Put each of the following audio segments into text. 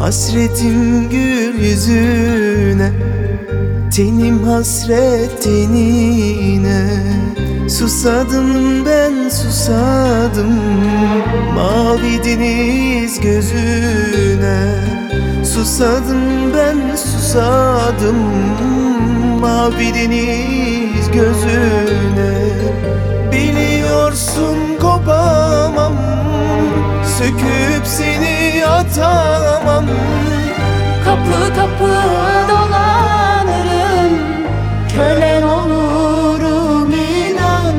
Hasretim gül yüzüne, tenim hasret tenine. Susadım ben susadım, mavi deniz gözüne. Susadım ben susadım, mavi deniz gözüne. Biliyorsun kopamam, söküp seni atamam. Kapı kapı dolanırım, kölen olurum inan.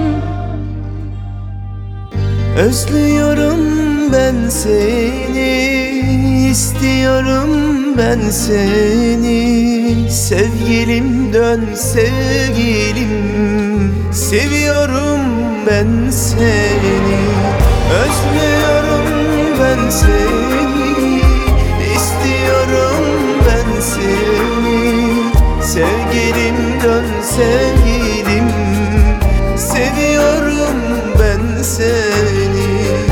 Özlüyorum ben seni, istiyorum ben seni. Sevgilim dön sevgilim, seviyorum ben seni. Özlüyorum ben seni, istiyorum ben seni. Sevgilim dön sevgilim, seviyorum ben seni.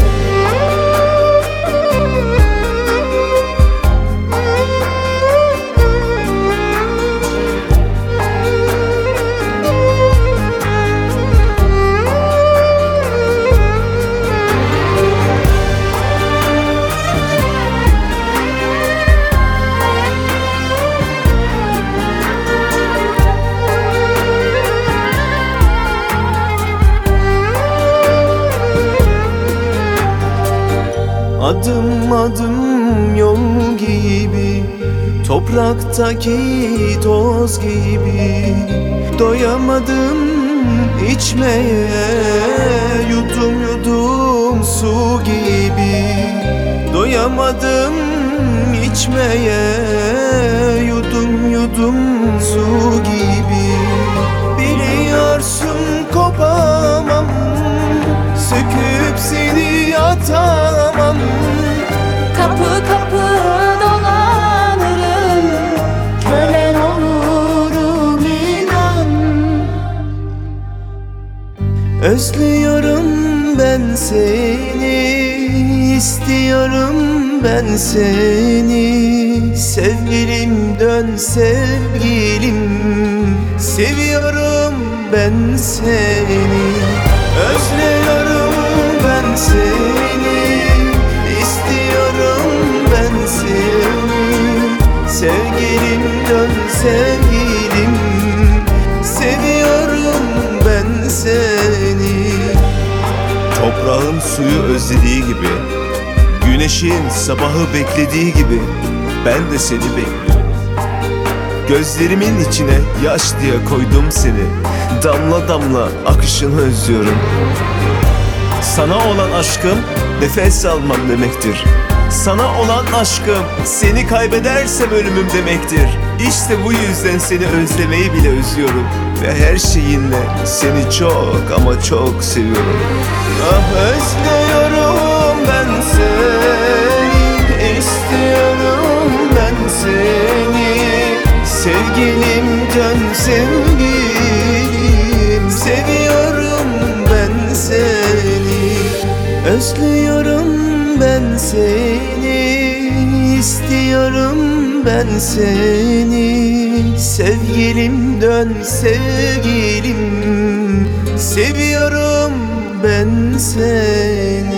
Adım adım yol gibi, topraktaki toz gibi. Doyamadım içmeye, yudum yudum su gibi. Doyamadım içmeye, yudum yudum su gibi. Biliyorsun kopamam, söküp seni atamam. Kapı kapı dolanırım, kölen olurum inan. Özlüyorum ben seni, istiyorum ben seni. Sevgilim dön sevgilim, seviyorum ben seni. Özlüyorum ben seni, istiyorum ben seni. Sevgilim dön sevgilim, seviyorum ben seni. Toprağın suyu özlediği gibi, güneşin sabahı beklediği gibi ben de seni bekliyorum. Gözlerimin içine yaş diye koydum seni, damla damla akışını özlüyorum. Sana olan aşkım nefes almam demektir. Sana olan aşkım seni kaybedersem ölümüm demektir. İşte bu yüzden seni özlemeyi bile özlüyorum. Ve her şeyinle seni çok ama çok seviyorum. Ah özlüyorum ben seni, istiyorum ben seni. Sevgilim dön sevgilim, seviyorum ben seni. Özlüyorum ben seni, istiyorum ben seni. Sevgilim dön sevgilim, seviyorum ben seni.